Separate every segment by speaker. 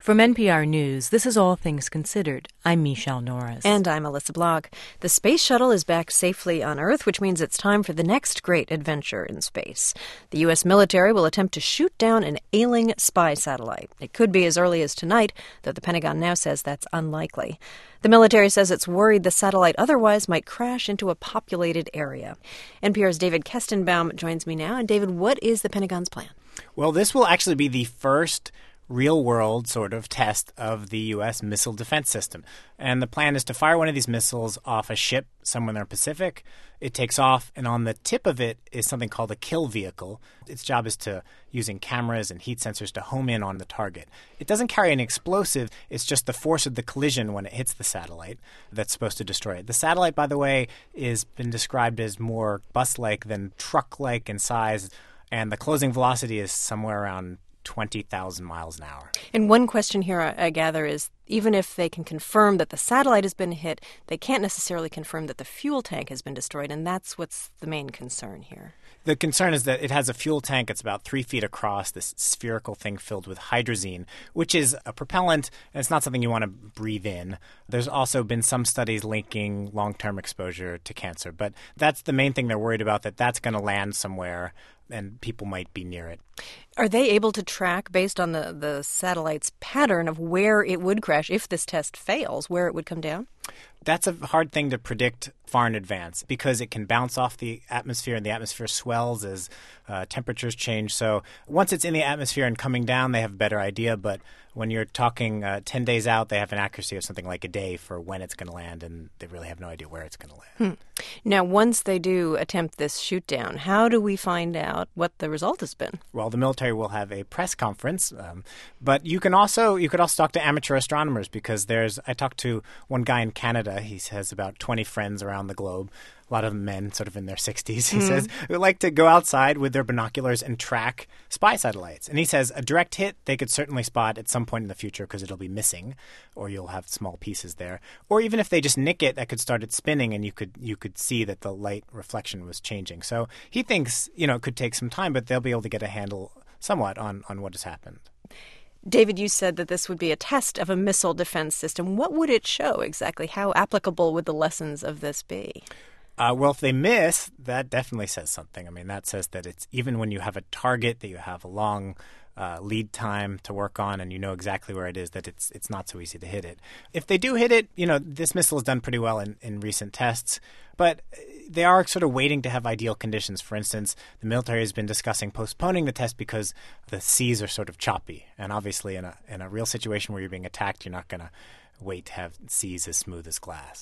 Speaker 1: From NPR News, this is All Things Considered. I'm Michelle Norris.
Speaker 2: And I'm Alyssa Block. The space shuttle is back safely on Earth, which means it's time for the next great adventure in space. The U.S. military will attempt to shoot down an ailing spy satellite. It could be as early as tonight, though the Pentagon now says that's unlikely. The military says it's worried the satellite otherwise might crash into a populated area. NPR's David Kestenbaum joins me now. And David, what is the Pentagon's plan?
Speaker 3: Well, this will actually be the first real-world sort of test of the U.S. missile defense system. And the plan is to fire one of these missiles off a ship somewhere in the Pacific. It takes off, and on the tip of it is something called a kill vehicle. Its job is to, using cameras and heat sensors, to home in on the target. It doesn't carry an explosive. It's just the force of the collision when it hits the satellite that's supposed to destroy it. The satellite, by the way, has been described as more bus-like than truck-like in size, and the closing velocity is somewhere around 20,000 miles an hour.
Speaker 2: And one question here, I gather, is even if they can confirm that the satellite has been hit, they can't necessarily confirm that the fuel tank has been destroyed, and that's what's the main concern here.
Speaker 3: The concern is that it has a fuel tank that's about 3 feet across, this spherical thing filled with hydrazine, which is a propellant, and it's not something you want to breathe in. There's also been some studies linking long-term exposure to cancer, but that's the main thing they're worried about, that that's going to land somewhere and people might be near it.
Speaker 2: Are they able to track, based on the satellite's pattern of where it would crash if this test fails, where it would come down?
Speaker 3: That's a hard thing to predict far in advance because it can bounce off the atmosphere, and the atmosphere swells as temperatures change. So once it's in the atmosphere and coming down, they have a better idea. But when you're talking 10 days out, they have an accuracy of something like a day for when it's going to land, and they really have no idea where it's going to land.
Speaker 2: Now, once they do attempt this shoot down, how do we find out what the result has been?
Speaker 3: Well, the military will have a press conference, but you could also talk to amateur astronomers because I talked to one guy in Canada. He has about 20 friends around the globe. A lot of men sort of in their 60s, he says, who like to go outside with their binoculars and track spy satellites. And he says a direct hit they could certainly spot at some point in the future because it'll be missing, or you'll have small pieces there. Or even if they just nick it, that could start it spinning, and you could see that the light reflection was changing. So he thinks, it could take some time, but they'll be able to get a handle somewhat on what has happened.
Speaker 2: David, you said that this would be a test of a missile defense system. What would it show exactly? How applicable would the lessons of this be?
Speaker 3: Well, if they miss, that definitely says something. I mean, that says that it's even when you have a target that you have a long lead time to work on and you know exactly where it is, that it's not so easy to hit it. If they do hit it, this missile has done pretty well in recent tests, but they are sort of waiting to have ideal conditions. For instance, the military has been discussing postponing the test because the seas are sort of choppy. And obviously in a real situation where you're being attacked, you're not going to wait to have seas as smooth as glass.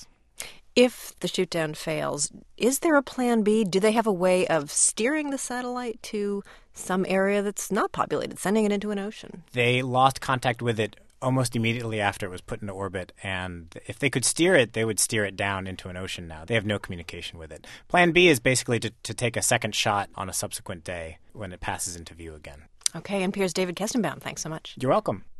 Speaker 2: If the shoot-down fails, is there a plan B? Do they have a way of steering the satellite to some area that's not populated, sending it into an ocean?
Speaker 3: They lost contact with it almost immediately after it was put into orbit, and if they could steer it, they would steer it down into an ocean now. They have no communication with it. Plan B is basically to take a second shot on a subsequent day when it passes into view again.
Speaker 2: Okay, NPR's David Kestenbaum, thanks so much.
Speaker 3: You're welcome.